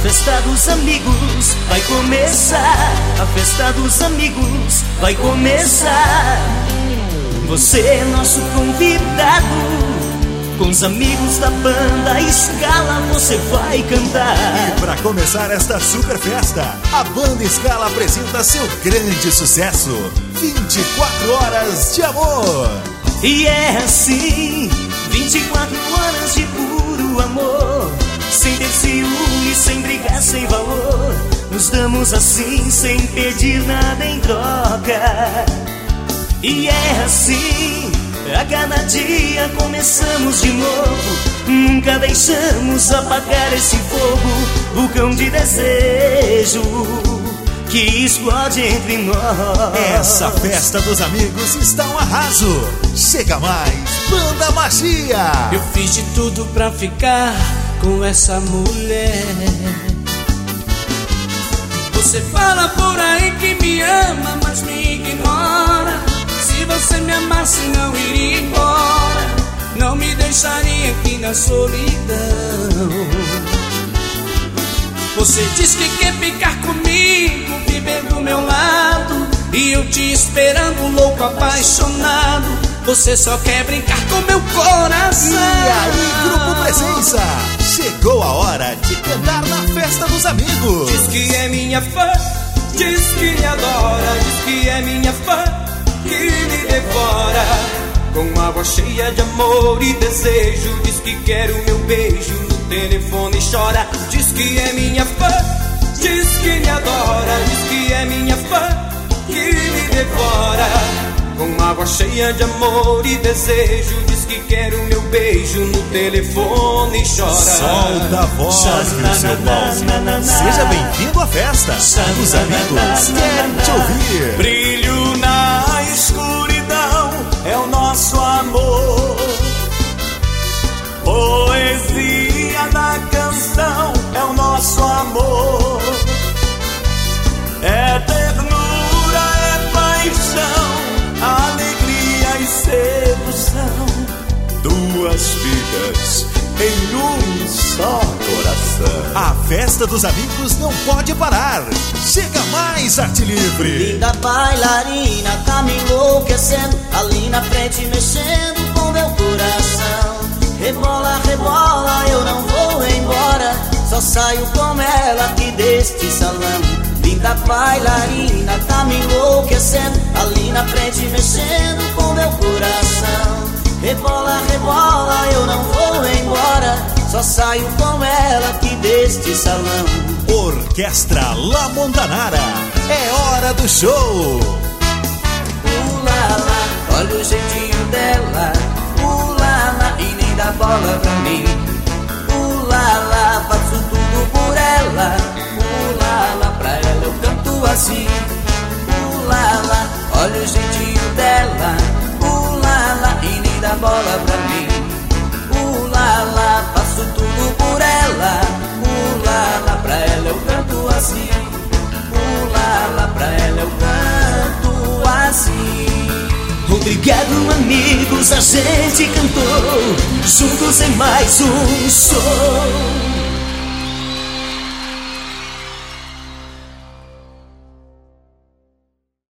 festa dos amigos vai começar. A festa dos amigos vai começar. Você é nosso convidado. Com os amigos da banda Scala você vai cantar. E pra começar esta super festa, a banda Scala apresenta seu grande sucesso, 24 horas de amor. E é assim, 24 horas de puro amor, sem ter ciúme, sem brigar, sem valor. Nos damos assim, sem pedir nada em troca. E é assim, a cada dia começamos de novo. Nunca deixamos apagar esse fogo, vulcão de desejo que explode entre nós. Essa festa dos amigos está um arraso. Chega mais, Banda Magia. Eu fiz de tudo pra ficar com essa mulher. Você fala por aí que me ama, mas me ignora. Se você me amasse não iria embora, não me deixaria aqui na solidão. Você diz que quer ficar comigo, viver do meu lado, e eu te esperando louco, apaixonado. Você só quer brincar com meu coração. E aí, Grupo Presença, chegou a hora de cantar na festa dos amigos. Diz que é minha fã, diz que me adora, diz que é minha fã, que me devora. Com a voz cheia de amor e desejo, diz que quer o meu beijo, no telefone chora. Diz que é minha fã, diz que me adora, diz que é minha fã, que me devora. Com a voz cheia de amor e desejo, diz que quer o meu beijo, no telefone chora. Solta a voz do seu palco. Seja bem-vindo à festa. Os amigos querem te ouvir. Brilho na escuridão é o nosso amor. Poesia da canção é o nosso amor. É ternura, é paixão, alegria e sedução. Duas vidas em um só coração. A festa dos amigos não pode parar. Chega mais, Arte Livre. Linda bailarina, tá me enlouquecendo, ali na frente mexendo com meu coração. Rebola, rebola, eu não vou embora, só saio com ela aqui deste salão. Linda bailarina, tá me enlouquecendo, ali na frente mexendo com meu coração. Rebola, rebola, eu não vou embora, só saio com ela aqui deste salão. Orquestra La Montanara, é hora do show. Lá, lá, olha o jeitinho dela, lá, lá, e nem dá bola pra mim. Lá, lá, faço tudo por ela, lá, lá, pra ela eu canto assim. Lá, lá, olha o jeitinho dela, lá, lá, e nem dá bola pra mim. Lá, lá, faço tudo por ela, lá, lá, pra ela eu canto assim. Lá, lá, pra ela eu canto assim. Obrigado, amigos, a gente cantou juntos em mais um show.